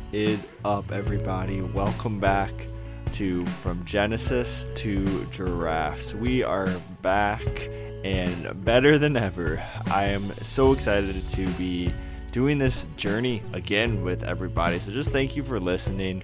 is up, everybody? Welcome back to From Genesis to Giraffes. We are back and better than ever. I am so excited to be doing this journey again with everybody. So just thank you for listening.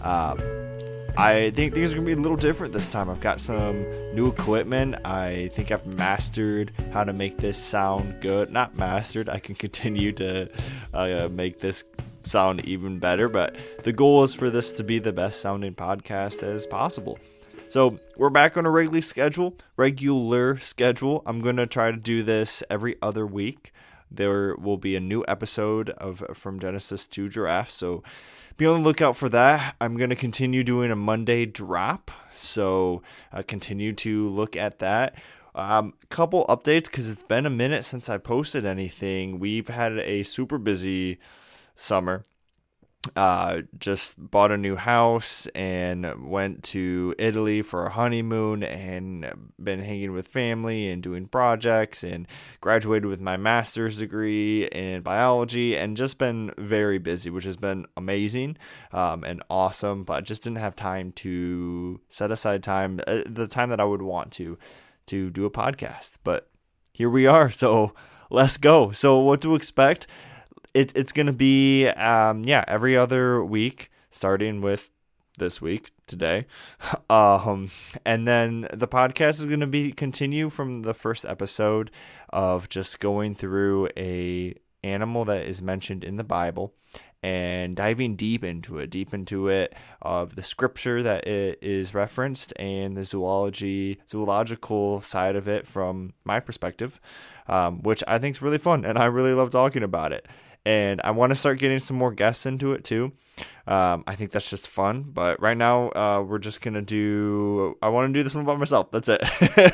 I think things are going to be a little different this time. I've got some new equipment. I think I've mastered how to make this sound good. Not mastered. I can continue to make this sound even better, but the goal is for this to be the best sounding podcast as possible. So we're back on a regular schedule. I'm going to try to do this every other week. There will be a new episode of From Genesis to Giraffes, so be on the lookout for that. I'm going to continue doing a Monday drop, so continue to look at that. Couple updates because it's been a minute since I posted anything. We've had a super busy summer. Just bought a new house and went to Italy for a honeymoon and been hanging with family and doing projects and graduated with my master's degree in biology and just been very busy, which has been amazing and awesome, but just didn't have time to set aside time, the time that I would want to do a podcast. But here we are, so let's go. So what to expect? It's going to be, every other week, starting with this week, today. And then the podcast is going to continue from the first episode of just going through a animal that is mentioned in the Bible and diving deep into it of the scripture that it is referenced and the zoological side of it from my perspective, which I think is really fun. And I really love talking about it. And I want to start getting some more guests into it too. I think that's just fun. But right now, we're just going to I want to do this one by myself. That's it.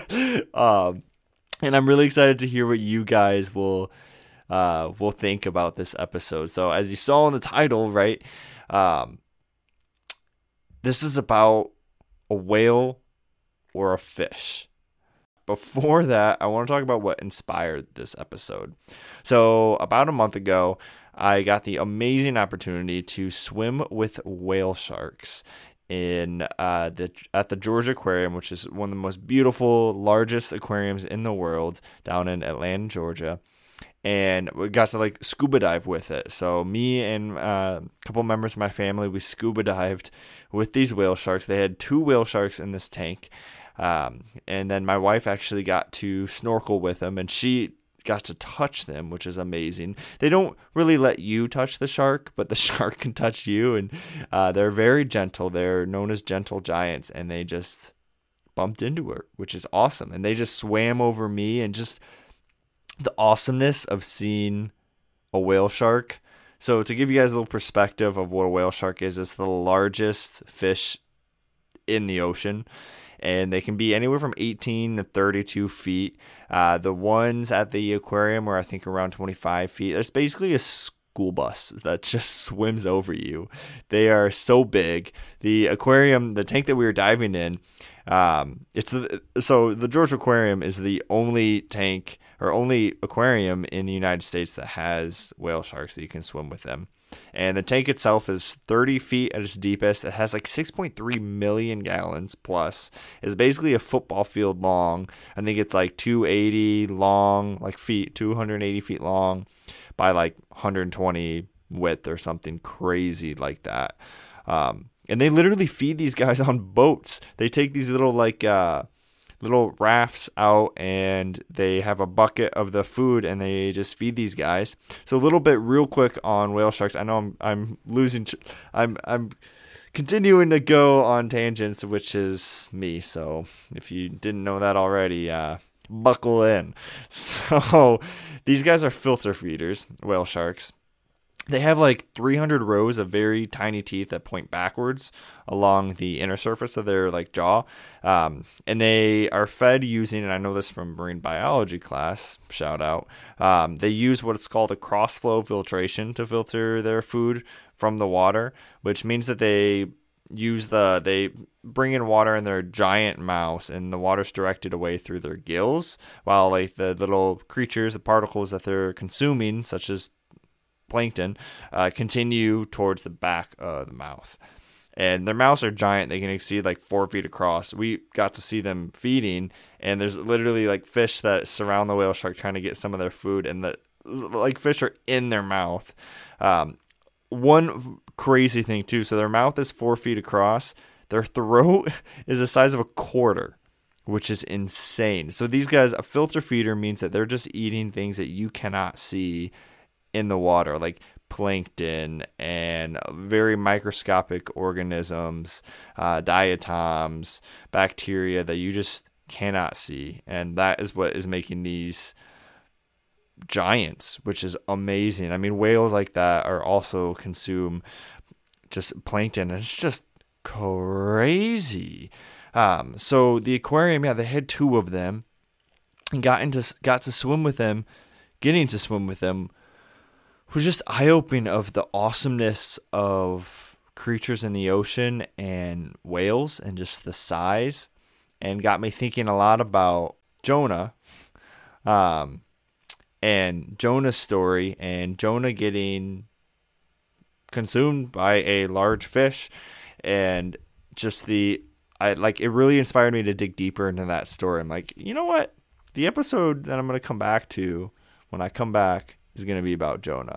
And I'm really excited to hear what you guys will think about this episode. So as you saw in the title, right, this is about a whale or a fish. Before that, I want to talk about what inspired this episode. So about a month ago, I got the amazing opportunity to swim with whale sharks at the Georgia Aquarium, which is one of the most beautiful, largest aquariums in the world down in Atlanta, Georgia. And we got to scuba dive with it. So me and a couple members of my family, we scuba dived with these whale sharks. They had 2 whale sharks in this tank. And then my wife actually got to snorkel with them, and she got to touch them, which is amazing. They don't really let you touch the shark, but the shark can touch you, and they're very gentle. They're known as gentle giants, and they just bumped into her, which is awesome. And they just swam over me, and just the awesomeness of seeing a whale shark. So to give you guys a little perspective of what a whale shark is, it's the largest fish in the ocean. And they can be anywhere from 18 to 32 feet. The ones at the aquarium are, I think, around 25 feet. There's basically a school bus that just swims over you. They are so big. The aquarium, the tank that we were diving in, so the Georgia Aquarium is the only tank or only aquarium in the United States that has whale sharks that you can swim with them. And the tank itself is 30 feet at its deepest. It has 6.3 million gallons plus. It's basically a football field long. I think it's 280 long, 280 feet long by 120 width or something crazy like that. And they literally feed these guys on boats. They take these little little rafts out, and they have a bucket of the food, and they just feed these guys. So a little bit real quick on whale sharks. I know I'm continuing to go on tangents, which is me. So if you didn't know that already, buckle in. So these guys are filter feeders, whale sharks. They have 300 rows of very tiny teeth that point backwards along the inner surface of their jaw. And they are fed using, and I know this from marine biology class, shout out, they use what's called a cross-flow filtration to filter their food from the water, which means that they bring in water in their giant mouths, and the water's directed away through their gills, while the little creatures, the particles that they're consuming, such as plankton, continue towards the back of the mouth. And their mouths are giant. They can exceed like 4 feet across. We got to see them feeding, and there's literally like fish that surround the whale shark trying to get some of their food, and the like fish are in their mouth. One crazy thing too, so their mouth is 4 feet across. Their throat is the size of a quarter, which is insane. So these guys, a filter feeder means that they're just eating things that you cannot see in the water, like plankton and very microscopic organisms, diatoms, bacteria that you just cannot see. And that is what is making these giants, which is amazing. I mean, whales like that are also consume just plankton, and it's just crazy. So the aquarium, they had 2 of them, and got to swim with them. Getting to swim with them was just eye-opening of the awesomeness of creatures in the ocean and whales and just the size, and got me thinking a lot about Jonah, and Jonah's story, and Jonah getting consumed by a large fish, and just it really inspired me to dig deeper into that story. I'm like, you know what? The episode that I'm going to come back to when I come back is going to be about Jonah.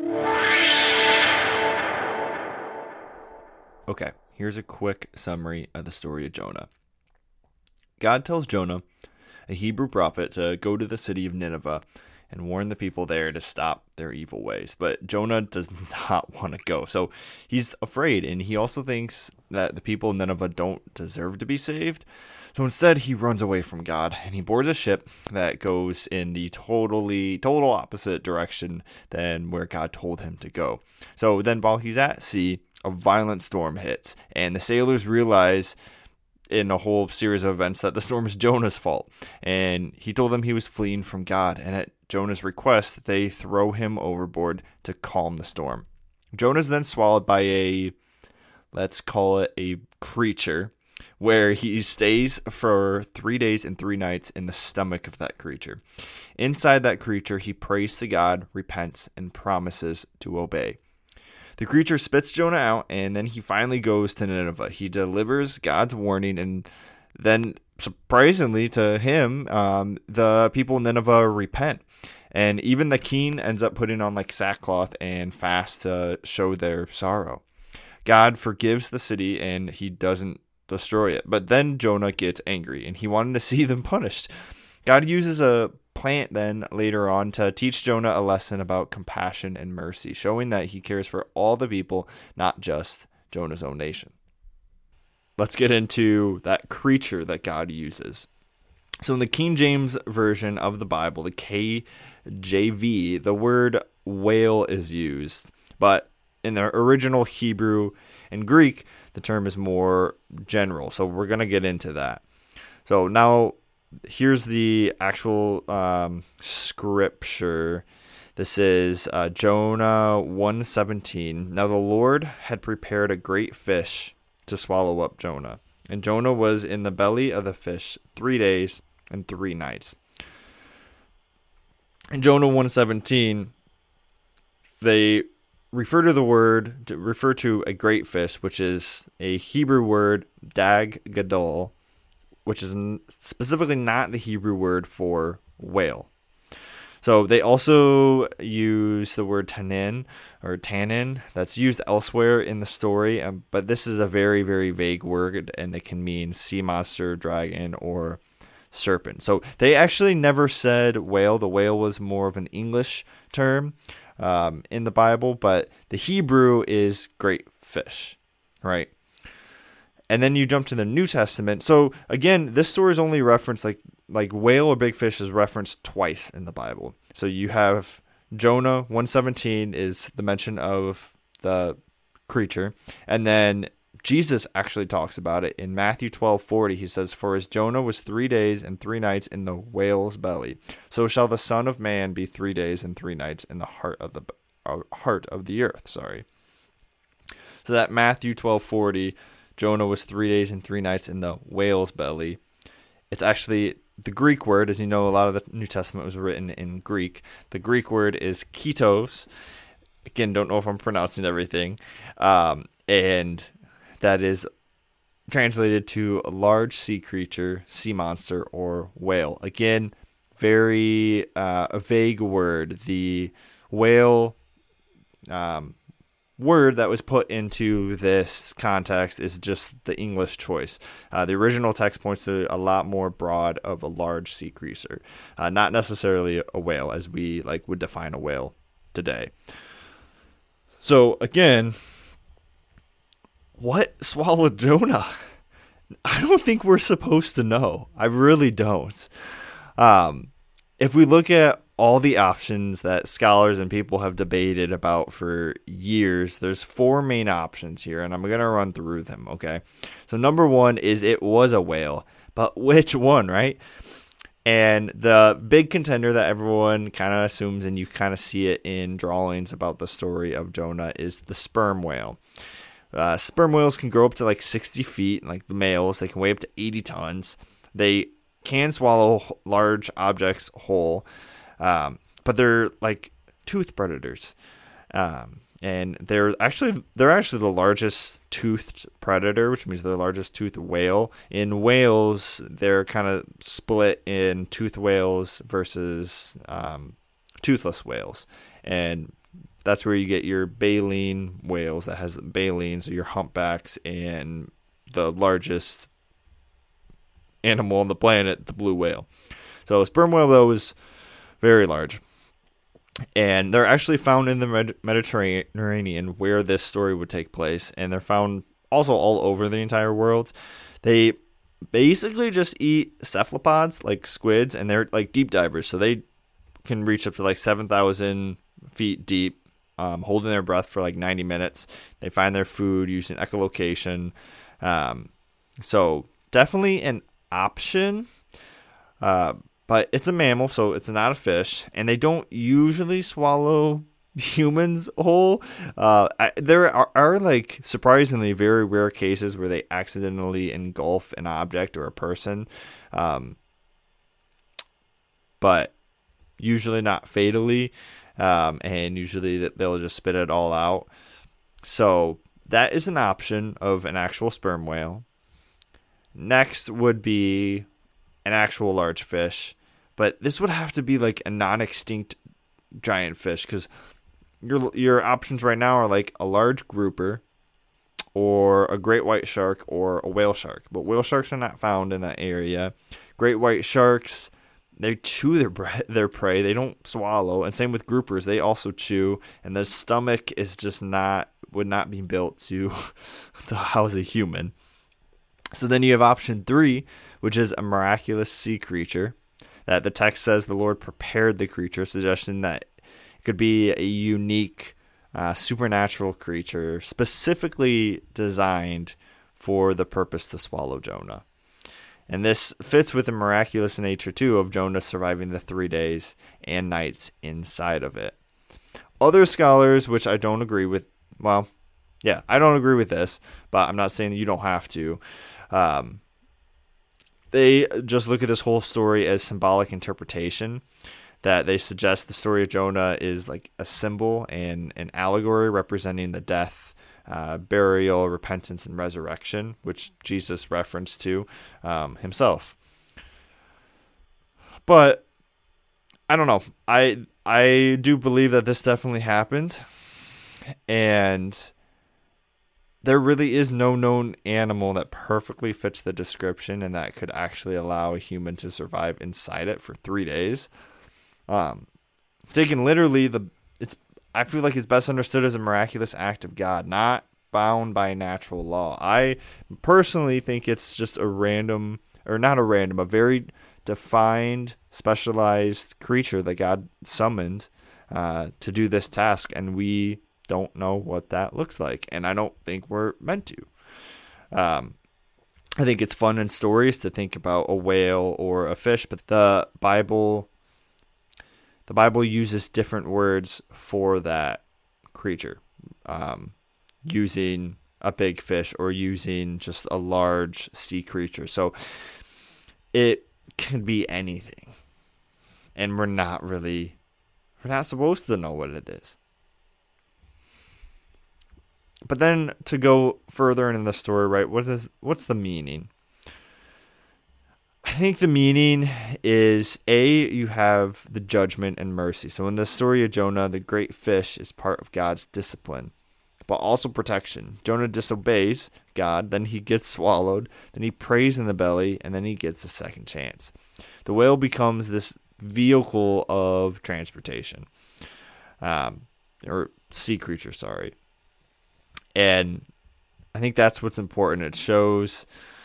Okay, here's a quick summary of the story of Jonah. God tells Jonah, a Hebrew prophet, to go to the city of Nineveh and warn the people there to stop their evil ways. But Jonah does not want to go. So he's afraid, and he also thinks that the people of Nineveh don't deserve to be saved. So instead, he runs away from God, and he boards a ship that goes in the total opposite direction than where God told him to go. So then while he's at sea, a violent storm hits, and the sailors realize in a whole series of events that the storm is Jonah's fault. And he told them he was fleeing from God, and at Jonah's request, they throw him overboard to calm the storm. Jonah's then swallowed by let's call it a creature, where he stays for 3 days and 3 nights in the stomach of that creature. Inside that creature, he prays to God, repents, and promises to obey. The creature spits Jonah out, and then he finally goes to Nineveh. He delivers God's warning, and then, surprisingly to him, the people in Nineveh repent. And even the king ends up putting on like sackcloth and fast to show their sorrow. God forgives the city, and he doesn't destroy it. But then Jonah gets angry, and he wanted to see them punished. God uses a plant then later on to teach Jonah a lesson about compassion and mercy, showing that he cares for all the people, not just Jonah's own nation. Let's get into that creature that God uses. So in the King James Version of the Bible, the KJV, the word whale is used, but in the original Hebrew and Greek, the term is more general. So we're going to get into that. So now here's the actual scripture. This is Jonah 1:17. Now the Lord had prepared a great fish to swallow up Jonah. And Jonah was in the belly of the fish 3 days and 3 nights. In Jonah 1:17, they refer to a great fish, which is a Hebrew word, dag gadol, which is specifically not the Hebrew word for whale. So they also use the word tannin or tannin that's used elsewhere in the story, but this is a very, very vague word, and it can mean sea monster, dragon, or serpent. So they actually never said whale. The whale was more of an English term in the Bible, but the Hebrew is great fish, right? And then you jump to the New Testament. So again, this story is only referenced like whale or big fish is referenced twice in the Bible. So you have Jonah 1:17 is the mention of the creature, and then Jesus actually talks about it in Matthew 12:40. He says, "For as Jonah was 3 days and 3 nights in the whale's belly, so shall the Son of Man be 3 days and 3 nights in the heart of the earth." Sorry. So that Matthew 12:40. Jonah was 3 days and 3 nights in the whale's belly. It's actually the Greek word, as you know, a lot of the New Testament was written in Greek. The Greek word is ketos. Again, don't know if I'm pronouncing everything. And that is translated to a large sea creature, sea monster, or whale. Again, very a vague word. The whale word that was put into this context is just the English choice. The original text points to a lot more broad of a large sea creature, not necessarily a whale as we would define a whale today. So again, what swallowed Jonah? I don't think we're supposed to know. I really don't. If we look at all the options that scholars and people have debated about for years, there's 4 main options here, and I'm going to run through them, okay? So number 1 is it was a whale, but which one, right? And the big contender that everyone kind of assumes, and you kind of see it in drawings about the story of Jonah, is the sperm whale. Sperm whales can grow up to 60 feet, like the males. They can weigh up to 80 tons. They can swallow large objects whole, but they're like tooth predators. And they're actually the largest toothed predator, which means they're the largest toothed whale. In whales, they're kind of split in toothed whales versus toothless whales, and that's where you get your baleen whales that has baleen, so your humpbacks, and the largest animal on the planet, the blue whale. So a sperm whale, though, is very large. And they're actually found in the Mediterranean where this story would take place. And they're found also all over the entire world. They basically just eat cephalopods like squids, and they're like deep divers. So they can reach up to 7,000 feet deep, holding their breath for 90 minutes. They find their food using echolocation. So definitely an option. But it's a mammal, so it's not a fish, and they don't usually swallow humans whole. There are surprisingly very rare cases where they accidentally engulf an object or a person, but usually not fatally, and usually they'll just spit it all out. So that is an option of an actual sperm whale. Next would be an actual large fish. But this would have to be a non-extinct giant fish, because your options right now are a large grouper or a great white shark or a whale shark. But whale sharks are not found in that area. Great white sharks, they chew their prey. They don't swallow. And same with groupers. They also chew. And their stomach is just would not be built to house a human. So then you have option 3, which is a miraculous sea creature. That the text says the Lord prepared the creature, suggesting that it could be a unique supernatural creature specifically designed for the purpose to swallow Jonah. And this fits with the miraculous nature, too, of Jonah surviving the 3 days and nights inside of it. Other scholars, which I don't agree with, I don't agree with this, but I'm not saying that you don't have to. They just look at this whole story as symbolic interpretation, that they suggest the story of Jonah is a symbol and an allegory representing the death, burial, repentance, and resurrection, which Jesus referenced to himself. But I don't know. I do believe that this definitely happened, and there really is no known animal that perfectly fits the description and that could actually allow a human to survive inside it for 3 days. Taken literally, I feel like it's best understood as a miraculous act of God, not bound by natural law. I personally think it's just a very defined, specialized creature that God summoned to do this task, and we don't know what that looks like, and I don't think we're meant to. I think it's fun in stories to think about a whale or a fish, but the Bible uses different words for that creature, using a big fish or using just a large sea creature. So it can be anything, and we're not supposed to know what it is. But then to go further into the story, right? What's the meaning? I think the meaning is you have the judgment and mercy. So in the story of Jonah, the great fish is part of God's discipline, but also protection. Jonah disobeys God, then he gets swallowed, then he prays in the belly, and then he gets a second chance. The whale becomes this vehicle of transportation, or sea creature, sorry. And I think that's what's important. It shows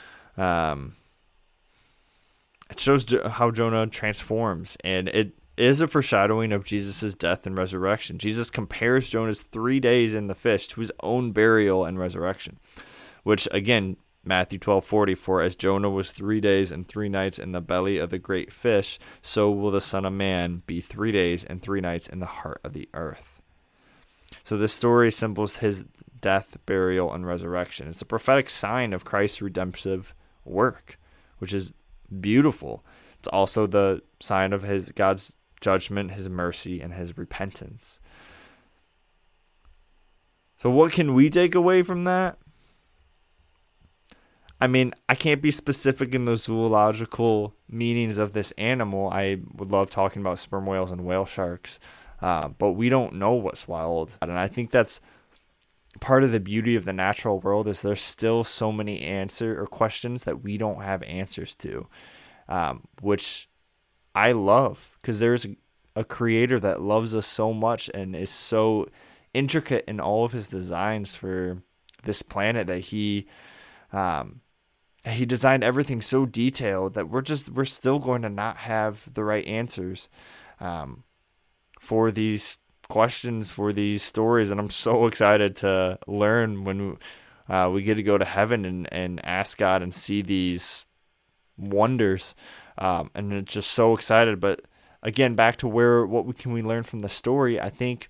how Jonah transforms, and it is a foreshadowing of Jesus' death and resurrection. Jesus compares Jonah's 3 days in the fish to his own burial and resurrection, which again, Matthew 12:40, for as Jonah was 3 days and 3 nights in the belly of the great fish, so will the Son of Man be 3 days and 3 nights in the heart of the earth. So this story symbols his death, burial, and resurrection. It's a prophetic sign of Christ's redemptive work, which is beautiful. It's also the sign of God's judgment, his mercy, and his repentance. So what can we take away from that? I mean, I can't be specific in the zoological meanings of this animal. I would love talking about sperm whales and whale sharks, but we don't know what's wild. And I think that's part of the beauty of the natural world, is there's still so many questions that we don't have answers to, which I love, because there's a creator that loves us so much and is so intricate in all of his designs for this planet that he designed everything so detailed that we're still going to not have the right answers for these questions, for these stories. And I'm so excited to learn when we get to go to heaven and ask God and see these wonders, and it's just so excited. But again, back to what can we learn from the story? I think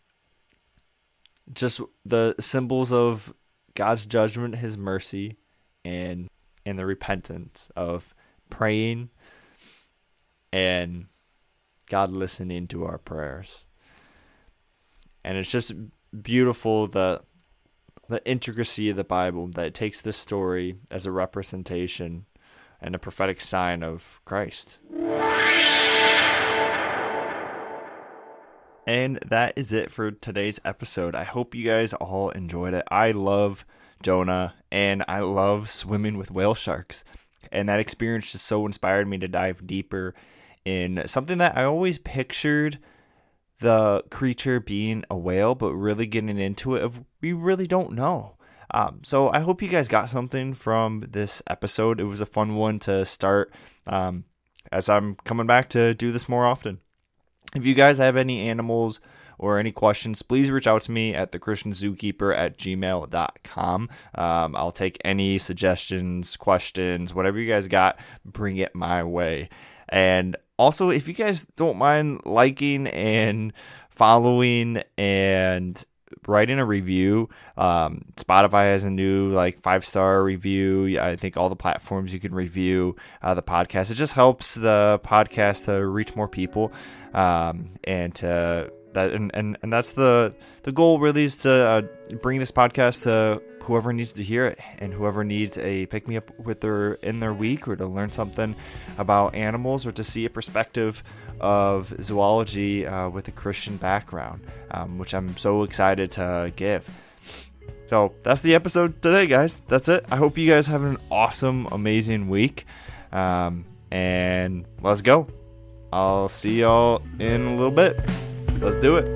just the symbols of God's judgment, his mercy, and the repentance of praying and God listening to our prayers. And it's just beautiful, the intricacy of the Bible, that it takes this story as a representation and a prophetic sign of Christ. And that is it for today's episode. I hope you guys all enjoyed it. I love Jonah, and I love swimming with whale sharks. And that experience just so inspired me to dive deeper in something that I always pictured the creature being a whale, but really getting into it, we really don't know. So I hope you guys got something from this episode. It was a fun one to start as I'm coming back to do this more often. If you guys have any animals or any questions, please reach out to me at thechristianzookeeper@gmail.com. I'll take any suggestions, questions, whatever you guys got, bring it my way. And also, if you guys don't mind liking and following and writing a review, Spotify has a new 5-star review. I think all the platforms you can review the podcast. It just helps the podcast to reach more people, and to that, and that's the goal really, is to bring this podcast to whoever needs to hear it, and whoever needs a pick me up in their week, or to learn something about animals, or to see a perspective of zoology with a Christian background, which I'm so excited to give. So that's the episode today, guys. That's it. I hope you guys have an awesome, amazing week, and let's go. I'll see y'all in a little bit. Let's do it.